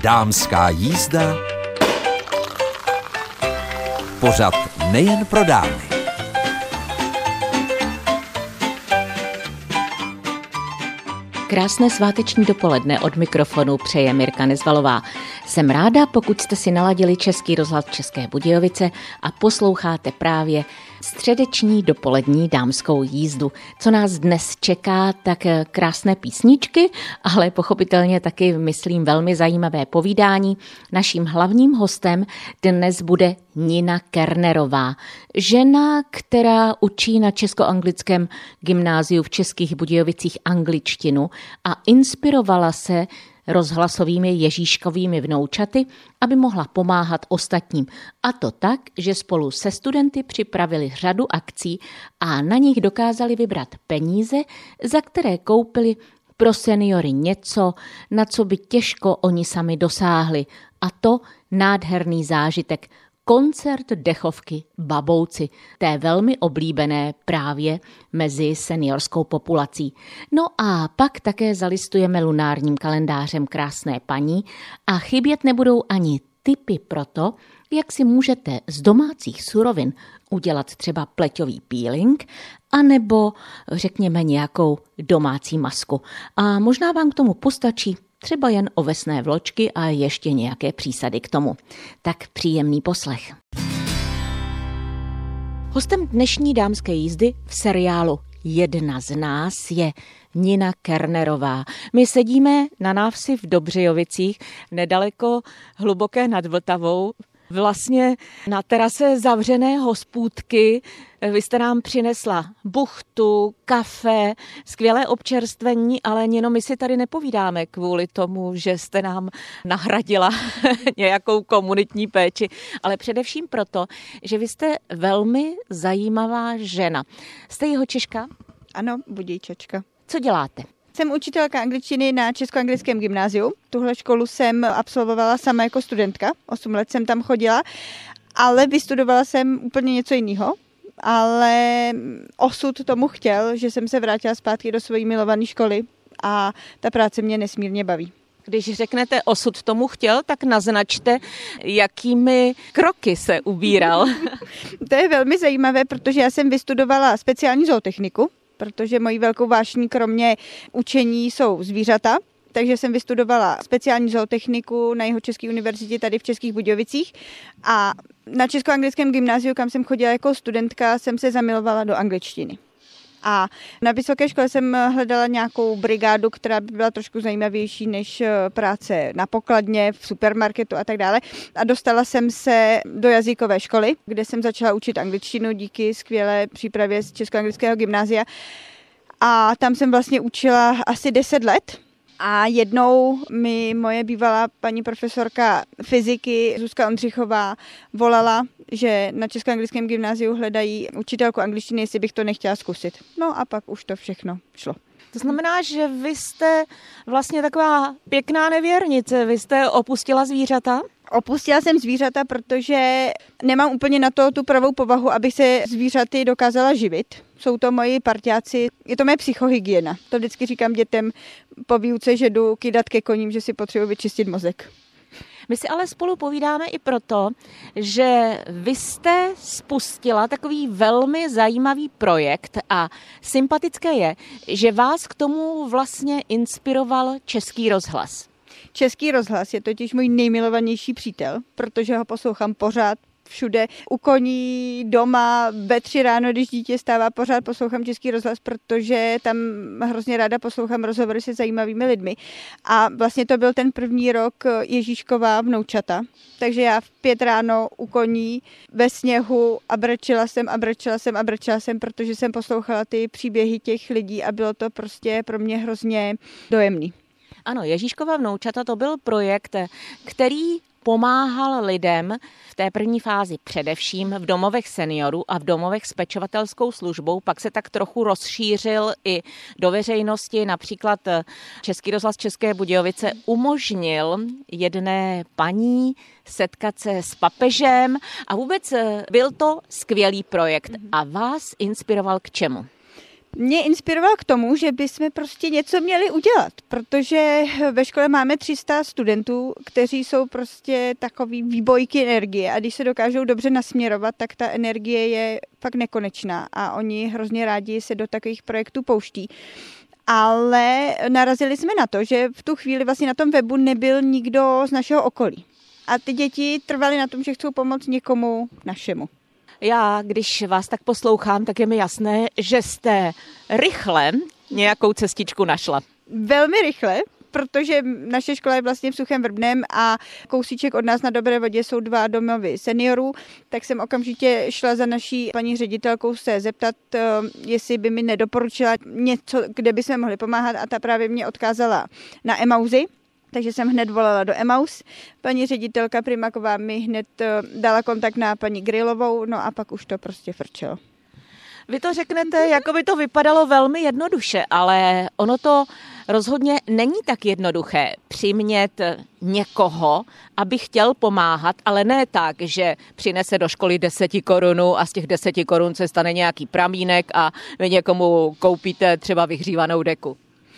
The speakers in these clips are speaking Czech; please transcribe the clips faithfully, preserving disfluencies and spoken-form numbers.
Dámská jízda, pořad nejen pro dámy. Krásné sváteční dopoledne od mikrofonu přeje Mirka Nezvalová. Jsem ráda, pokud jste si naladili Český rozhlas České Budějovice a posloucháte právě středeční dopolední dámskou jízdu. Co nás dnes čeká, tak krásné písničky, ale pochopitelně taky, myslím, velmi zajímavé povídání. Naším hlavním hostem dnes bude Nina Kernerová, žena, která učí na česko-anglickém gymnáziu v Českých Budějovicích angličtinu a inspirovala se rozhlasovými Ježíškovými vnoučaty, aby mohla pomáhat ostatním. A to tak, že spolu se studenty připravili řadu akcí a na nich dokázali vybrat peníze, za které koupili pro seniory něco, na co by těžko oni sami dosáhli. A to nádherný zážitek. Koncert dechovky Babouci, té velmi oblíbené právě mezi seniorskou populací. No a pak také zalistujeme lunárním kalendářem Krásné paní a chybět nebudou ani tipy pro to, jak si můžete z domácích surovin udělat třeba pleťový peeling, anebo řekněme nějakou domácí masku. A možná vám k tomu postačí třeba jen ovesné vločky a ještě nějaké přísady k tomu. Tak příjemný poslech. Hostem dnešní dámské jízdy v seriálu Jedna z nás je Nina Kernerová. My sedíme na návsi v Dobřejovicích, nedaleko Hluboké nad Vltavou, vlastně na terase zavřené hospůdky. Vy jste nám přinesla buchtu, kafe, skvělé občerstvení, ale jenom my si tady nepovídáme kvůli tomu, že jste nám nahradila nějakou komunitní péči, ale především proto, že vy jste velmi zajímavá žena. Jste Jihočeška? Ano, Budějčačka. Co děláte? Jsem učitelka angličtiny na Česko-anglickém gymnáziu. Tuhle školu jsem absolvovala sama jako studentka. Osm let jsem tam chodila, ale vystudovala jsem úplně něco jiného. Ale osud tomu chtěl, že jsem se vrátila zpátky do své milované školy a ta práce mě nesmírně baví. Když řeknete osud tomu chtěl, tak naznačte, jakými kroky se ubíral. To je velmi zajímavé, protože já jsem vystudovala speciální zootechniku, protože mojí velkou vášní kromě učení jsou zvířata, takže jsem vystudovala speciální zootechniku na Jihočeské univerzitě tady v Českých Budějovicích a na Česko-anglickém gymnáziu, kam jsem chodila jako studentka, jsem se zamilovala do angličtiny. A na vysoké škole jsem hledala nějakou brigádu, která by byla trošku zajímavější než práce na pokladně, v supermarketu a tak dále. A dostala jsem se do jazykové školy, kde jsem začala učit angličtinu díky skvělé přípravě z Česko-anglického gymnázia. A tam jsem vlastně učila asi deset let. A jednou mi moje bývalá paní profesorka fyziky Zuzka Ondřichová volala, že na Česko-anglickém gymnáziu hledají učitelku angličtiny, jestli bych to nechtěla zkusit. No a pak už to všechno šlo. To znamená, že vy jste vlastně taková pěkná nevěrnice, vy jste opustila zvířata? Opustila jsem zvířata, protože nemám úplně na to tu pravou povahu, abych se zvířaty dokázala živit. Jsou to moji parťáci, je to moje psychohygiena. To vždycky říkám dětem po výuce, že jdu kydat ke koním, že si potřebuji vyčistit mozek. My si ale spolu povídáme i proto, že vy jste spustila takový velmi zajímavý projekt a sympatické je, že vás k tomu vlastně inspiroval Český rozhlas. Český rozhlas je totiž můj nejmilovanější přítel, protože ho poslouchám pořád všude, u koní, doma, ve tři ráno, když dítě stává, pořád poslouchám Český rozhlas, protože tam hrozně ráda poslouchám rozhovory se zajímavými lidmi. A vlastně to byl ten první rok Ježíškova vnoučata, takže já v pět ráno u koní, ve sněhu a brečela jsem a brečela jsem a brečela jsem, protože jsem poslouchala ty příběhy těch lidí a bylo to prostě pro mě hrozně dojemný. Ano, Ježíškova vnoučata to byl projekt, který pomáhal lidem v té první fázi především v domovech seniorů a v domovech s pečovatelskou službou, pak se tak trochu rozšířil i do veřejnosti, například Český rozhlas České Budějovice umožnil jedné paní setkat se s papežem a vůbec byl to skvělý projekt a vás inspiroval k čemu? Mě inspiroval k tomu, že bychom prostě něco měli udělat, protože ve škole máme tři sta studentů, kteří jsou prostě takový výbojky energie a když se dokážou dobře nasměrovat, tak ta energie je fakt nekonečná a oni hrozně rádi se do takových projektů pouští. Ale narazili jsme na to, že v tu chvíli vlastně na tom webu nebyl nikdo z našeho okolí. A ty děti trvaly na tom, že chcou pomoct někomu našemu. Já, když vás tak poslouchám, tak je mi jasné, že jste rychle nějakou cestičku našla. Velmi rychle, protože naše škola je vlastně v Suchém Vrbném a kousíček od nás na Dobré vodě jsou dva domovy seniorů, tak jsem okamžitě šla za naší paní ředitelkou se zeptat, jestli by mi nedoporučila něco, kde by jsme mohli pomáhat a ta právě mě odkázala na Emauzy. Takže jsem hned volala do Emaus. Paní ředitelka Primaková mi hned dala kontakt na paní Grilovou, no a pak už to prostě frčelo. Vy to řeknete, jako by to vypadalo velmi jednoduše, ale ono to rozhodně není tak jednoduché přimět někoho, aby chtěl pomáhat, ale ne tak, že přinese do školy deseti korunů a z těch deseti korun se stane nějaký pramínek a vy někomu koupíte třeba vyhřívanou deku.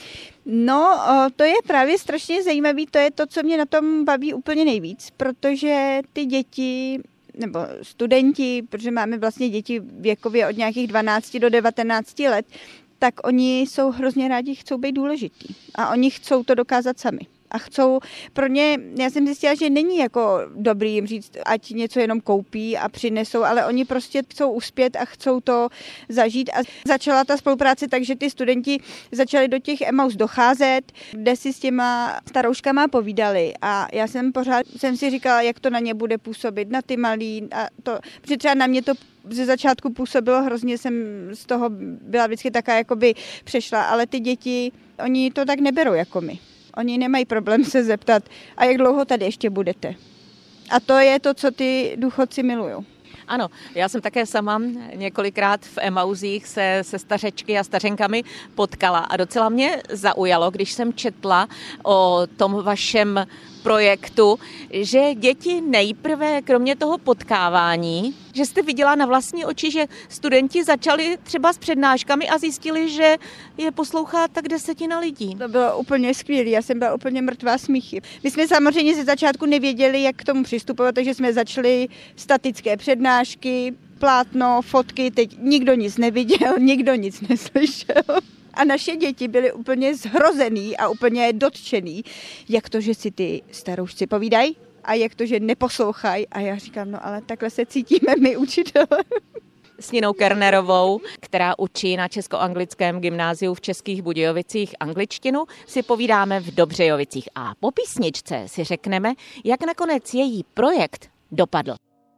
No, to je právě strašně zajímavé, to je to, co mě na tom baví úplně nejvíc, protože ty děti nebo studenti, protože máme vlastně děti věkově od nějakých dvanácti do devatenácti let, tak oni jsou hrozně rádi, chcou být důležitý a oni chcou to dokázat sami. A chcou, pro ně, já jsem zjistila, že není jako dobrý jim říct, ať něco jenom koupí a přinesou, ale oni prostě chcou uspět a chcou to zažít. A začala ta spolupráce tak, že ty studenti začali do těch Emaus docházet, kde si s těma starouškama povídali a já jsem pořád, jsem si říkala, jak to na ně bude působit, na ty malí a to, protože třeba na mě to ze začátku působilo hrozně, jsem z toho byla vždycky taká jakoby přešla, ale ty děti, oni to tak neberou jako my. Oni nemají problém se zeptat, a jak dlouho tady ještě budete. A to je to, co ty důchodci milují. Ano, já jsem také sama několikrát v Emauzích se, se stařečky a stařenkami potkala a docela mě zaujalo, když jsem četla o tom vašem projektu, že děti nejprve, kromě toho potkávání, že jste viděla na vlastní oči, že studenti začali třeba s přednáškami a zjistili, že je poslouchá tak desetina lidí. To bylo úplně skvělé, já jsem byla úplně mrtvá smíchy. My jsme samozřejmě ze začátku nevěděli, jak k tomu přistupovat, takže jsme začali statické přednášky, plátno, fotky, teď nikdo nic neviděl, nikdo nic neslyšel. A naše děti byly úplně zhrozený a úplně dotčený, jak to, že si ty staroušci povídají a jak to, že neposlouchají. A já říkám, no ale takhle se cítíme my učitelé. S Ninou Kernerovou, která učí na Česko-anglickém gymnáziu v Českých Budějovicích angličtinu, si povídáme v Dobřejovicích. A po písničce si řekneme, jak nakonec její projekt dopadl.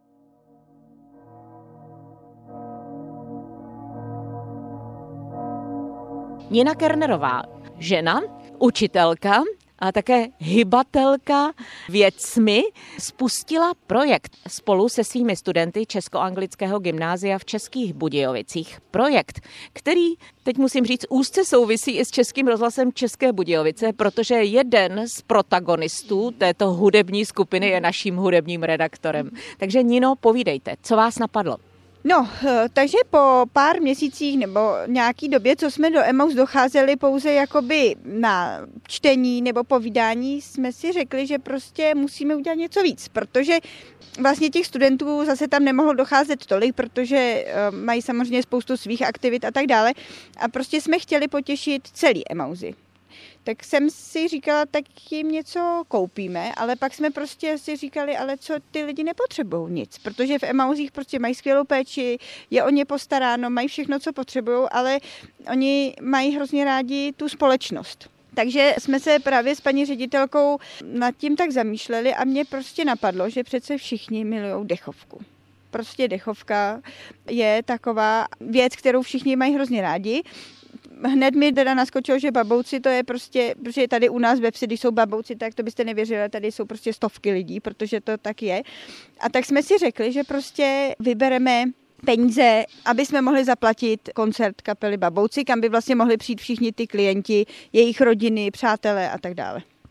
Nina Kernerová, žena, učitelka a také hybatelka věcmi, spustila projekt spolu se svými studenty Česko-anglického gymnázia v Českých Budějovicích. Projekt, který, teď musím říct, úzce souvisí i s Českým rozhlasem České Budějovice, protože jeden z protagonistů této hudební skupiny je naším hudebním redaktorem. Takže Nino, povídejte, co vás napadlo? No, takže po pár měsících nebo nějaký době, co jsme do Emaus docházeli pouze jakoby na čtení nebo povídání, jsme si řekli, že prostě musíme udělat něco víc, protože vlastně těch studentů zase tam nemohlo docházet tolik, protože mají samozřejmě spoustu svých aktivit a tak dále a prostě jsme chtěli potěšit celý Emauzy. Tak jsem si říkala, tak jim něco koupíme, ale pak jsme prostě si říkali, ale co ty lidi nepotřebují nic, protože v Emauzích prostě mají skvělou péči, je o ně postaráno, mají všechno, co potřebují, ale oni mají hrozně rádi tu společnost. Takže jsme se právě s paní ředitelkou nad tím tak zamýšleli a mě prostě napadlo, že přece všichni milujou dechovku. Prostě dechovka je taková věc, kterou všichni mají hrozně rádi. Hned mi teda naskočilo, že babouci to je prostě, protože tady u nás ve vsi, když jsou babouci, tak to byste nevěřili, tady jsou prostě stovky lidí, protože to tak je. A tak jsme si řekli, že prostě vybereme peníze, aby jsme mohli zaplatit koncert kapely Babouci, kam by vlastně mohli přijít všichni ty klienti, jejich rodiny, přátelé a tak dále.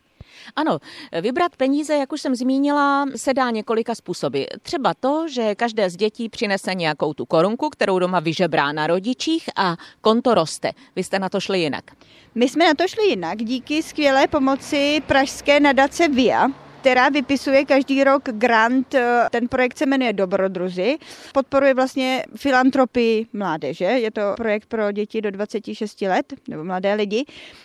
Ano, vybrat peníze, jak už jsem zmínila, se dá několika způsoby. Třeba to, že každé z dětí přinese nějakou tu korunku, kterou doma vyžebrá na rodičích a konto roste. Vy jste na to šli jinak. My jsme na to šli jinak díky skvělé pomoci pražské nadace V I A, která vypisuje každý rok grant. Ten projekt se jmenuje Dobrodruzi. Podporuje vlastně filantropii mládeže. Je to projekt pro děti do dvacet šest let, nebo mladé lidi.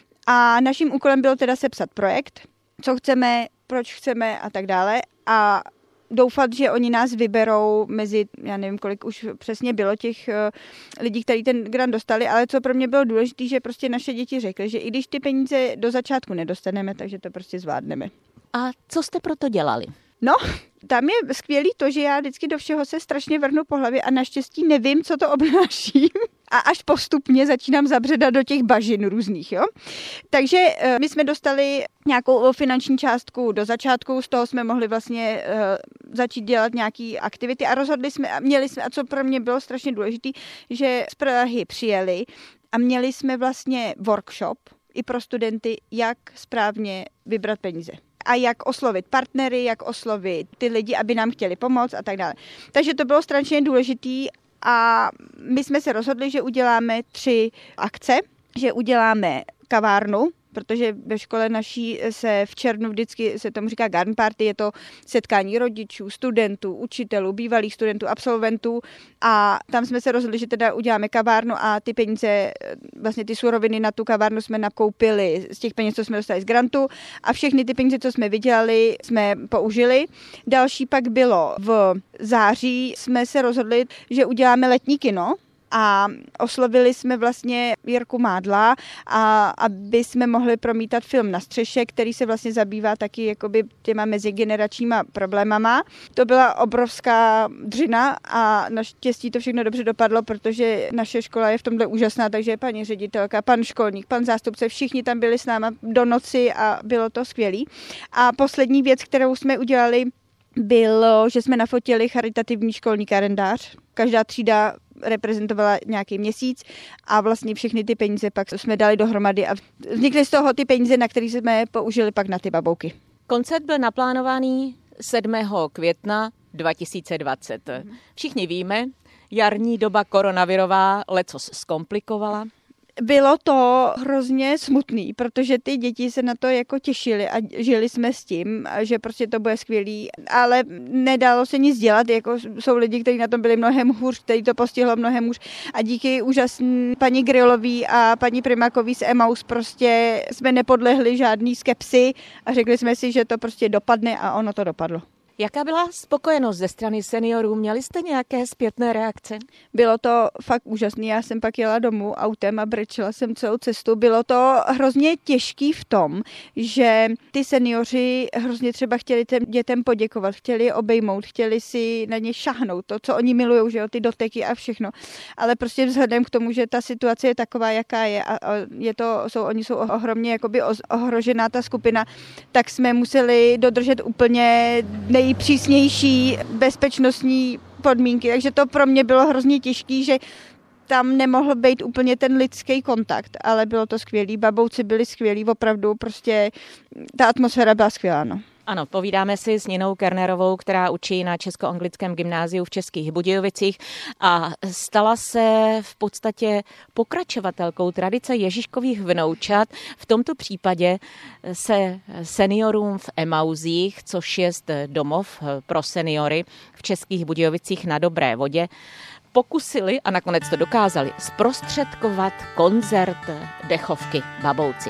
A naším úkolem bylo teda sepsat projekt, co chceme, proč chceme a tak dále. A doufat, že oni nás vyberou mezi, já nevím, kolik už přesně bylo těch lidí, kteří ten grant dostali, ale co pro mě bylo důležité, že prostě naše děti řekly, že i když ty peníze do začátku nedostaneme, takže to prostě zvládneme. A co jste proto dělali? No, tam je skvělý to, že já vždycky do všeho se strašně vrhnu po hlavě a naštěstí nevím, co to obnáší. A až postupně začínám zabředat do těch bažin různých, jo. Takže my jsme dostali nějakou finanční částku do začátku, z toho jsme mohli vlastně začít dělat nějaké aktivity a rozhodli jsme, a měli jsme, a co pro mě bylo strašně důležité, že z Prahy přijeli a měli jsme vlastně workshop i pro studenty, jak správně vybrat peníze. A jak oslovit partnery, jak oslovit ty lidi, aby nám chtěli pomoct a tak dále. Takže to bylo strašně důležitý a my jsme se rozhodli, že uděláme tři akce, že uděláme kavárnu, protože ve škole naší se v červnu vždycky se tomu říká garden party, je to setkání rodičů, studentů, učitelů, bývalých studentů, absolventů a tam jsme se rozhodli, že teda uděláme kavárnu a ty peníze, vlastně ty suroviny na tu kavárnu jsme nakoupili z těch peněz, co jsme dostali z grantu a všechny ty peníze, co jsme vydělali, jsme použili. Další pak bylo v září, jsme se rozhodli, že uděláme letní kino, a oslovili jsme vlastně Jirku Mádla, a aby jsme mohli promítat film Na střeše, který se vlastně zabývá taky jakoby těma mezigeneračníma problémama. To byla obrovská dřina a naštěstí to všechno dobře dopadlo, protože naše škola je v tomhle úžasná, takže paní ředitelka, pan školník, pan zástupce, všichni tam byli s náma do noci a bylo to skvělý. A poslední věc, kterou jsme udělali, bylo, že jsme nafotili charitativní školní kalendář. Každá třída reprezentovala nějaký měsíc a vlastně všechny ty peníze pak jsme dali dohromady a vznikly z toho ty peníze, na které jsme použili pak na ty babouky. Koncert byl naplánovaný sedmého května dva tisíce dvacet. Všichni víme, jarní doba koronavirová lecos zkomplikovala. Bylo to hrozně smutný, protože ty děti se na to jako těšily a žili jsme s tím, že prostě to bude skvělý, ale nedalo se nic dělat, jako jsou lidi, kteří na tom byli mnohem hůř, kteří to postihlo mnohem hůř a díky úžasný paní Grillový a paní Primakový z Emaus prostě jsme nepodlehli žádný skepsi a řekli jsme si, že to prostě dopadne a ono to dopadlo. Jaká byla spokojenost ze strany seniorů? Měli jste nějaké zpětné reakce? Bylo to fakt úžasné. Já jsem pak jela domů autem a brečela jsem celou cestu. Bylo to hrozně těžký v tom, že ty seniori hrozně třeba chtěli těm dětem poděkovat, chtěli je obejmout, chtěli si na ně šahnout, to, co oni milujou, že jo, ty doteky a všechno. Ale prostě vzhledem k tomu, že ta situace je taková, jaká je a je to, jsou, oni jsou ohromně jakoby ohrožená ta skupina, tak jsme museli dodržet úplně nejpřísnější bezpečnostní podmínky, takže to pro mě bylo hrozně těžký, že tam nemohl být úplně ten lidský kontakt, ale bylo to skvělý, babouci byli skvělí, opravdu prostě ta atmosféra byla skvělá, no. Ano, povídáme si s Ninou Kernerovou, která učí na Česko-anglickém gymnáziu v Českých Budějovicích a stala se v podstatě pokračovatelkou tradice Ježíškových vnoučat. V tomto případě se seniorům v Emauzích, což je domov pro seniory v Českých Budějovicích na Dobré vodě, pokusili a nakonec to dokázali zprostředkovat koncert dechovky Babouci.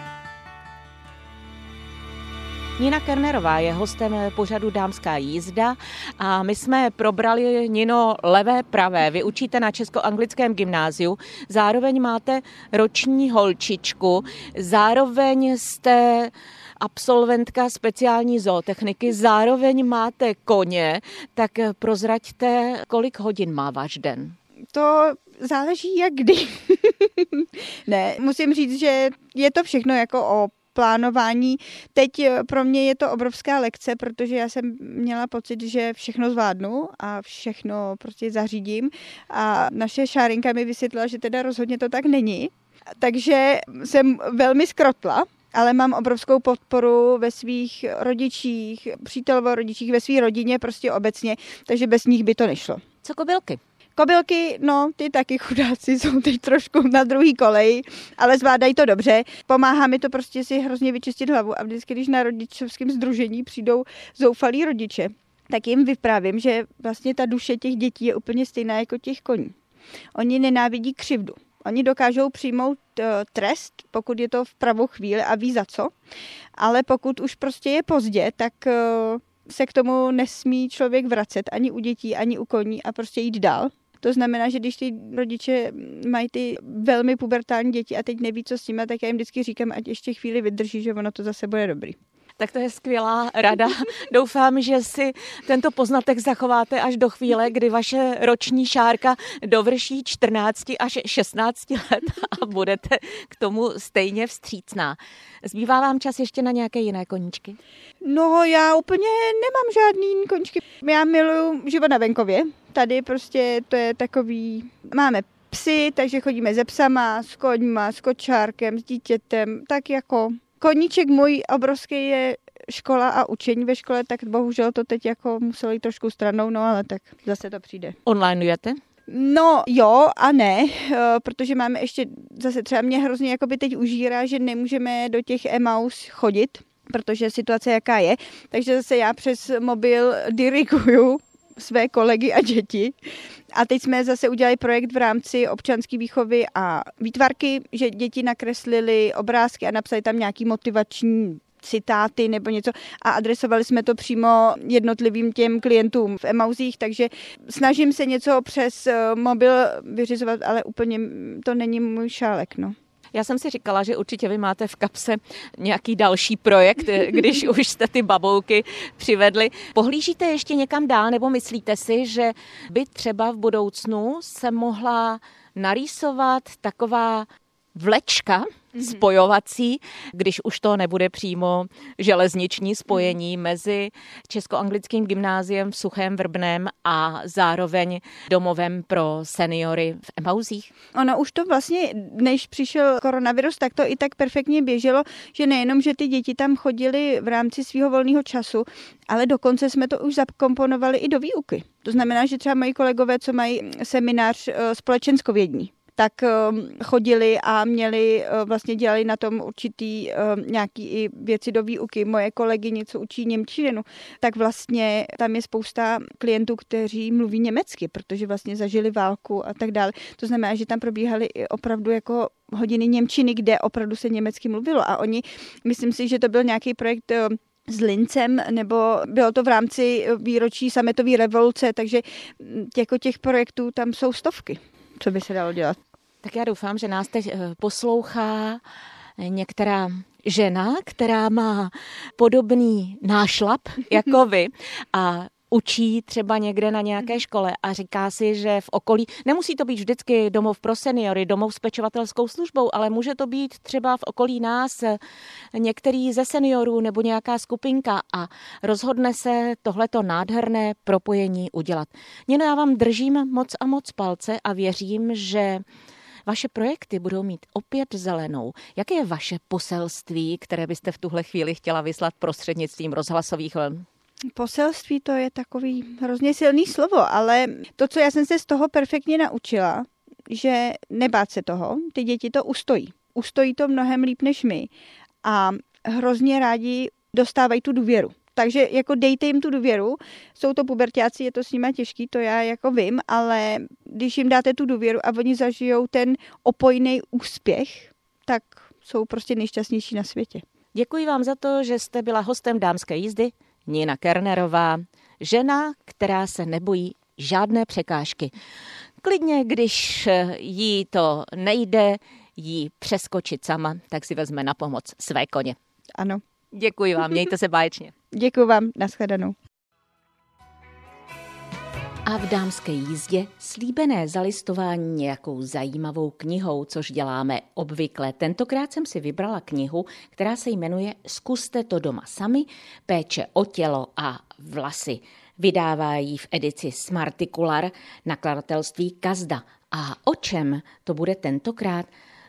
Nina Kernerová je hostem pořadu Dámská jízda a my jsme probrali, Nino, levé, pravé. Vy učíte na Česko-anglickém gymnáziu, zároveň máte roční holčičku, zároveň jste absolventka speciální zootechniky, zároveň máte koně, tak prozraďte, kolik hodin má váš den? To záleží jak kdy. Ne, musím říct, že je to všechno jako o plánování. Teď pro mě je to obrovská lekce, protože já jsem měla pocit, že všechno zvládnu a všechno prostě zařídím a naše Šárinka mi vysvětlila, že teda rozhodně to tak není. Takže jsem velmi skrotla ale mám obrovskou podporu ve svých rodičích, přítelovo rodičích, ve své rodině, prostě obecně, takže bez nich by to nešlo. Co kobylky? Kobylky, no, ty taky chudáci jsou teď trošku na druhý koleji, ale zvládají to dobře. Pomáhá mi to prostě si hrozně vyčistit hlavu a vždycky, když na rodičovském sdružení přijdou zoufalí rodiče, tak jim vyprávím, že vlastně ta duše těch dětí je úplně stejná jako těch koní. Oni nenávidí křivdu. Oni dokážou přijmout uh, trest, pokud je to v pravou chvíli a ví za co, ale pokud už prostě je pozdě, tak uh, se k tomu nesmí člověk vracet ani u dětí, ani u koní a prostě jít dál. To znamená, že když ty rodiče mají ty velmi pubertální děti a teď neví, co s nimi, tak já jim vždycky říkám, ať ještě chvíli vydrží, že ono to zase bude dobrý. Tak to je skvělá rada. Doufám, že si tento poznatek zachováte až do chvíle, kdy vaše roční šárka dovrší čtrnáct až šestnáct let a budete k tomu stejně vstřícná. Zbývá vám čas ještě na nějaké jiné koníčky? No, já úplně nemám žádný koníčky. Já miluju život na venkově. Tady prostě to je takový... Máme psy, takže chodíme se psama, s koňma, s kočárkem, s dítětem, tak jako... Koníček můj obrovský je škola a učení ve škole, tak bohužel to teď jako muselo jít trošku stranou, no ale tak zase to přijde. Onlineujete? No jo a ne, protože máme ještě zase třeba mě hrozně jakoby teď užírá, že nemůžeme do těch Emaus chodit, protože situace jaká je, takže zase já přes mobil diriguju své kolegy a děti. A teď jsme zase udělali projekt v rámci občanské výchovy a výtvarky, že děti nakreslili obrázky a napsali tam nějaký motivační citáty nebo něco a adresovali jsme to přímo jednotlivým těm klientům v Emausích, takže snažím se něco přes mobil vyřizovat, ale úplně to není můj šálek, no. Já jsem si říkala, že určitě vy máte v kapse nějaký další projekt, když už jste ty babouky přivedli. Pohlížíte ještě někam dál, nebo myslíte si, že by třeba v budoucnu se mohla narýsovat taková vlečka spojovací, když už to nebude přímo železniční spojení mezi Českoanglickým gymnáziem v Suchém Vrbném a zároveň domovem pro seniory v Emausích? Ono už to vlastně, než přišel koronavirus, tak to i tak perfektně běželo, že nejenom, že ty děti tam chodily v rámci svého volného času, ale dokonce jsme to už zakomponovali i do výuky. To znamená, že třeba moji kolegové, co mají seminář společenskovědní, tak chodili a měli, vlastně dělali na tom určitý nějaký i věci do výuky. Moje kolegyně, co učí němčinu, tak vlastně tam je spousta klientů, kteří mluví německy, protože vlastně zažili válku a tak dále. To znamená, že tam probíhaly opravdu jako hodiny němčiny, kde opravdu se německy mluvilo. A oni, myslím si, že to byl nějaký projekt s Lincem, nebo bylo to v rámci výročí sametové revoluce, takže jako těch projektů tam jsou stovky, co by se dalo dělat. Tak já doufám, že nás teď poslouchá některá žena, která má podobný nášlap jako vy a učí třeba někde na nějaké škole a říká si, že v okolí, nemusí to být vždycky domov pro seniory, domov s pečovatelskou službou, ale může to být třeba v okolí nás některý ze seniorů nebo nějaká skupinka a rozhodne se tohleto nádherné propojení udělat. Něno, já vám držím moc a moc palce a věřím, že vaše projekty budou mít opět zelenou. Jaké je vaše poselství, které byste v tuhle chvíli chtěla vyslat prostřednictvím rozhlasových vln? Poselství, to je takový hrozně silný slovo, ale to, co já jsem se z toho perfektně naučila, že nebát se toho, ty děti to ustojí. Ustojí to mnohem líp než my a hrozně rádi dostávají tu důvěru. Takže jako dejte jim tu důvěru, jsou to puberťáci, je to s nima těžký, to já jako vím, ale když jim dáte tu důvěru a oni zažijou ten opojný úspěch, tak jsou prostě nejšťastnější na světě. Děkuji vám za to, že jste byla hostem Dámské jízdy, Nina Kernerová, žena, která se nebojí žádné překážky. Klidně, když jí to nejde, jí přeskočit sama, tak si vezme na pomoc své koně. Ano. Děkuji vám, mějte se báječně. Děkuji vám, nashledanou. A v Dámské jízdě slíbené zalistování nějakou zajímavou knihou, což děláme obvykle. Tentokrát jsem si vybrala knihu, která se jmenuje Zkuste to doma sami, péče o tělo a vlasy. Vydává ji v edici Smartikular nakladatelství Kazda. A o čem to bude tentokrát?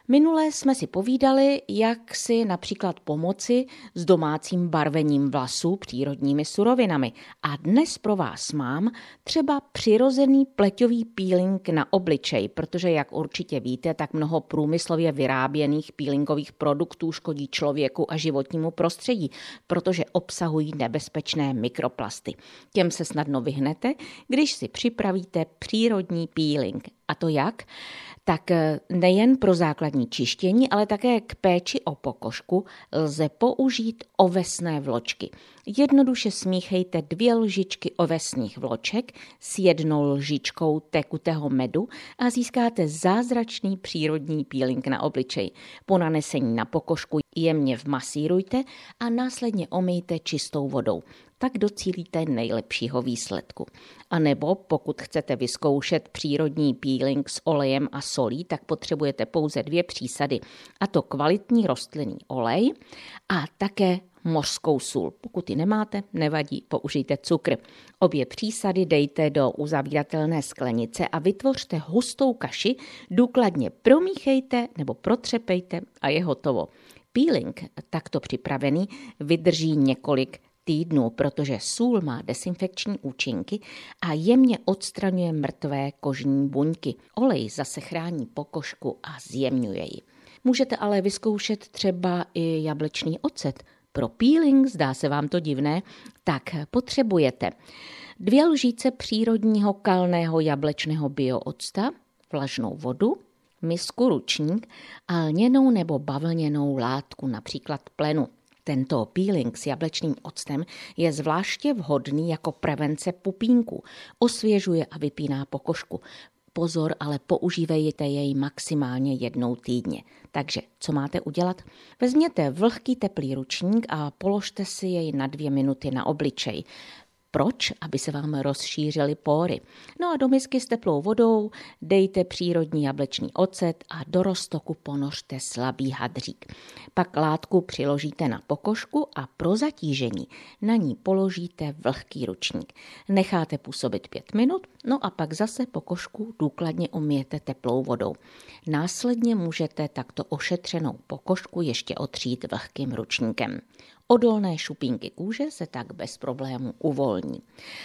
Minule jsme si povídali, jak si například pomoci s domácím barvením vlasů přírodními surovinami. A dnes pro vás mám třeba přirozený pleťový peeling na obličej, protože jak určitě víte, tak mnoho průmyslově vyráběných peelingových produktů škodí člověku a životnímu prostředí, protože obsahují nebezpečné mikroplasty. Těm se snadno vyhnete, když si připravíte přírodní peeling. A to jak? Tak nejen pro základní čištění, ale také k péči o pokožku lze použít ovesné vločky. Jednoduše smíchejte dvě lžičky ovesných vloček s jednou lžičkou tekutého medu a získáte zázračný přírodní peeling na obličej. Po nanesení na pokožku jemně vmasírujte a následně omejte čistou vodou. Tak docílíte nejlepšího výsledku. A nebo pokud chcete vyzkoušet přírodní peeling s olejem a solí, tak potřebujete pouze dvě přísady. A to kvalitní rostlinný olej a také mořskou sůl. Pokud ji nemáte, nevadí, použijte cukr. Obě přísady dejte do uzavíratelné sklenice a vytvořte hustou kaši, důkladně promíchejte nebo protřepejte a je hotovo. Peeling takto připravený vydrží několik týdnů, protože sůl má dezinfekční účinky a jemně odstraňuje mrtvé kožní buňky. Olej zase chrání pokožku a zjemňuje ji. Můžete ale vyzkoušet třeba i jablečný ocet. Pro peeling, zdá se vám to divné, tak potřebujete dvě lžíce přírodního kalného jablečného bioocta, vlažnou vodu, misku ručník a lněnou nebo bavlněnou látku, například plenu. Tento peeling s jablečným octem je zvláště vhodný jako prevence pupínku. Osvěžuje a vypíná pokožku. Pozor, ale používejte jej maximálně jednou týdně. Takže co máte udělat? Vezměte vlhký teplý ručník a položte si jej na dvě minuty na obličej. Proč? Aby se vám rozšířily pory. No a do misky s teplou vodou dejte přírodní jablečný ocet a do roztoku ponořte slabý hadřík. Pak látku přiložíte na pokožku a pro zatížení na ní položíte vlhký ručník. Necháte působit pět minut, no a pak zase pokožku důkladně umyjete teplou vodou. Následně můžete takto ošetřenou pokožku ještě otřít vlhkým ručníkem. Odolné šupínky kůže se tak bez problémů uvolní.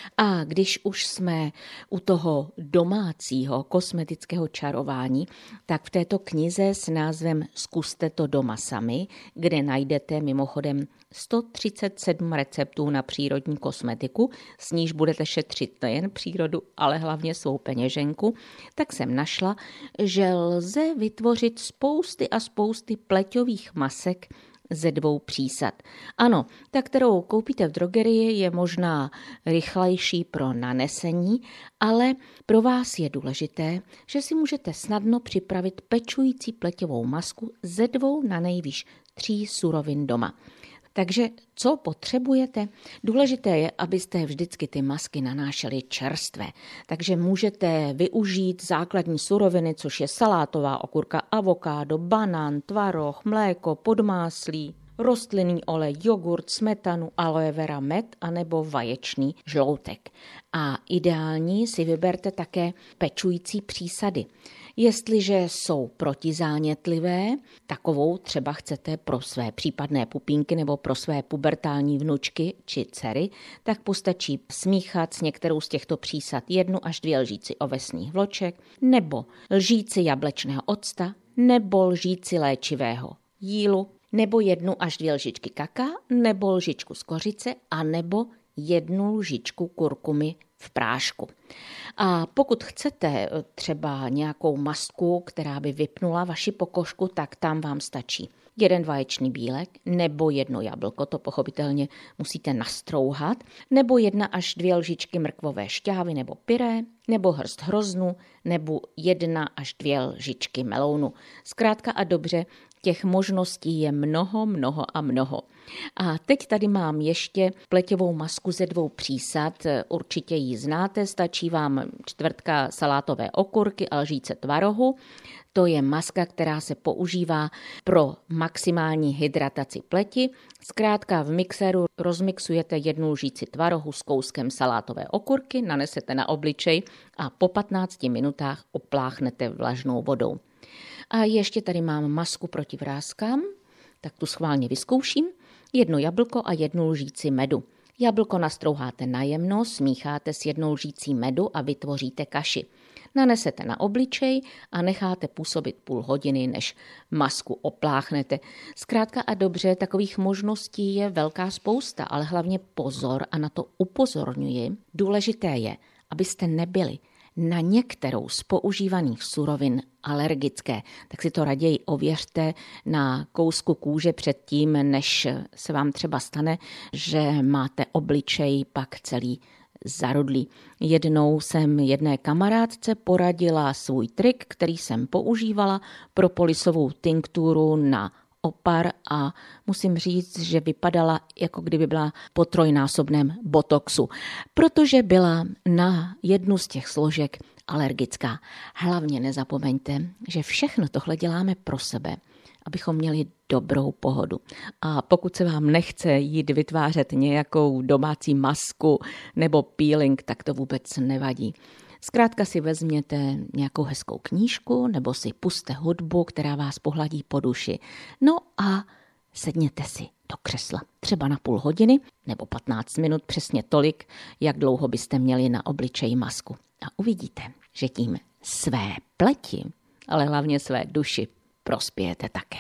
A když už jsme u toho domácího kosmetického čarování, tak v této knize s názvem Zkuste to doma sami, kde najdete mimochodem sto třicet sedm receptů na přírodní kosmetiku, s níž budete šetřit nejen přírodu, ale hlavně svou peněženku, tak jsem našla, že lze vytvořit spousty a spousty pleťových masek ze dvou přísad. Ano, ta, kterou koupíte v drogerii, je možná rychlejší pro nanesení, ale pro vás je důležité, že si můžete snadno připravit pečující pleťovou masku ze dvou na nejvýš tří surovin doma. Takže co potřebujete? Důležité je, abyste vždycky ty masky nanášeli čerstvé. Takže můžete využít základní suroviny, což je salátová okurka, avokádo, banán, tvaroh, mléko, podmáslí, rostlinný olej, jogurt, smetanu, aloe vera, med anebo vaječný žloutek. A ideální si vyberte také pečující přísady. Jestliže jsou protizánětlivé, takovou třeba chcete pro své případné pupínky nebo pro své pubertální vnučky či dcery, tak postačí smíchat s některou z těchto přísad jednu až dvě lžíci ovesných vloček, nebo lžíci jablečného octa, nebo lžíci léčivého jílu, nebo jednu až dvě lžičky kaká, nebo lžičku z kořice, a nebo jednu lžičku kurkumy v prášku. A pokud chcete třeba nějakou masku, která by vypnula vaši pokožku, tak tam vám stačí jeden vaječný bílek nebo jedno jablko, to pochopitelně musíte nastrouhat, nebo jedna až dvě lžičky mrkvové šťávy nebo pyré, nebo hrst hroznu, nebo jedna až dvě lžičky melounu. Zkrátka a dobře, těch možností je mnoho, mnoho a mnoho. A teď tady mám ještě pleťovou masku ze dvou přísad, určitě ji znáte, stačí vám čtvrtka salátové okurky a lžíce tvarohu. To je maska, která se používá pro maximální hydrataci pleti. Zkrátka v mixéru rozmixujete jednu lžíci tvarohu s kouskem salátové okurky, nanesete na obličej a po patnácti minutách opláchnete vlažnou vodou. A ještě tady mám masku proti vrázkám, tak tu schválně vyzkouším. Jedno jablko a jednu lžíci medu. Jablko nastrouháte na jemno, smícháte s jednou lžící medu a vytvoříte kaši. Nanesete na obličej a necháte působit půl hodiny, než masku opláchnete. Zkrátka a dobře, takových možností je velká spousta, ale hlavně pozor, a na to upozorňuji, důležité je, abyste nebyli na některou z používaných surovin alergické, tak si to raději ověřte na kousku kůže předtím, než se vám třeba stane, že máte obličej pak celý zarudlý. Jednou jsem jedné kamarádce poradila svůj trik, který jsem používala, propolisovou tinkturu na opar a musím říct, že vypadala, jako kdyby byla po trojnásobném botoxu, protože byla na jednu z těch složek alergická. Hlavně nezapomeňte, že všechno tohle děláme pro sebe, abychom měli dobrou pohodu. A pokud se vám nechce jít vytvářet nějakou domácí masku nebo peeling, tak to vůbec nevadí. Zkrátka si vezměte nějakou hezkou knížku nebo si puste hudbu, která vás pohladí po duši. No a sedněte si do křesla, třeba na půl hodiny nebo patnáct minut, přesně tolik, jak dlouho byste měli na obličeji masku. A uvidíte, že tím své pleti, ale hlavně své duši prospějete také.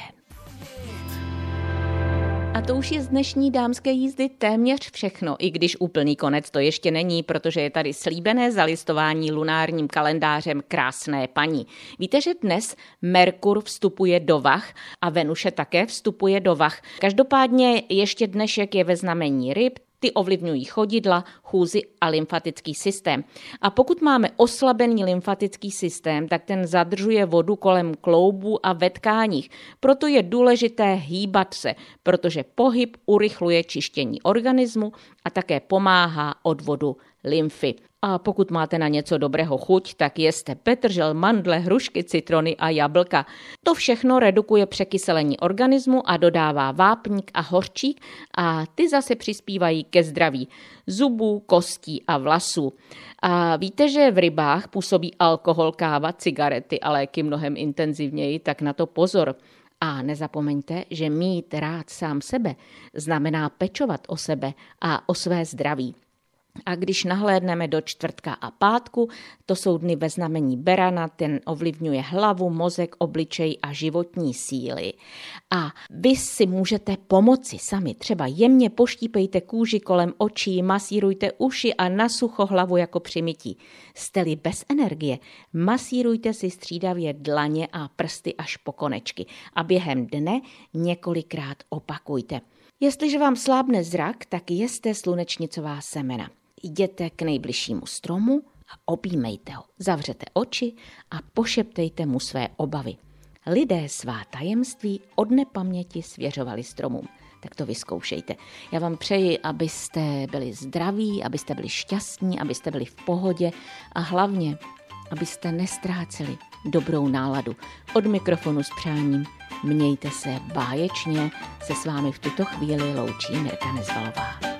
A to už je z dnešní dámské jízdy téměř všechno, i když úplný konec to ještě není, protože je tady slíbené zalistování lunárním kalendářem Krásné paní. Víte, že dnes Merkur vstupuje do vah a Venuše také vstupuje do vah. Každopádně ještě dnešek je ve znamení ryb, ty ovlivňují chodidla, chůzi a lymfatický systém. A pokud máme oslabený lymfatický systém, tak ten zadržuje vodu kolem kloubů a ve tkáních. Proto je důležité hýbat se, protože pohyb urychluje čištění organismu a také pomáhá odvodu lymfy. A pokud máte na něco dobrého chuť, tak jeste petržel, mandle, hrušky, citrony a jablka. To všechno redukuje překyselení organismu a dodává vápník a hořčík a ty zase přispívají ke zdraví zubů, kostí a vlasů. A víte, že v rybách působí alkohol, káva, cigarety a léky mnohem intenzivněji, tak na to pozor. A nezapomeňte, že mít rád sám sebe znamená pečovat o sebe a o své zdraví. A když nahlédneme do čtvrtka a pátku, to jsou dny ve znamení berana, ten ovlivňuje hlavu, mozek, obličej a životní síly. A vy si můžete pomoci sami, třeba jemně poštípejte kůži kolem očí, masírujte uši a na sucho hlavu jako při mytí. Jste-li bez energie, masírujte si střídavě dlaně a prsty až po konečky a během dne několikrát opakujte. Jestliže vám slábne zrak, tak jeste slunečnicová semena. Jděte k nejbližšímu stromu a objímejte ho. Zavřete oči a pošeptejte mu své obavy. Lidé svá tajemství od nepaměti svěřovali stromům. Tak to vyzkoušejte. Já vám přeji, abyste byli zdraví, abyste byli šťastní, abyste byli v pohodě a hlavně, abyste nestráceli dobrou náladu. Od mikrofonu s přáním mějte se báječně, se s vámi v tuto chvíli loučí Mirka Nezvalová.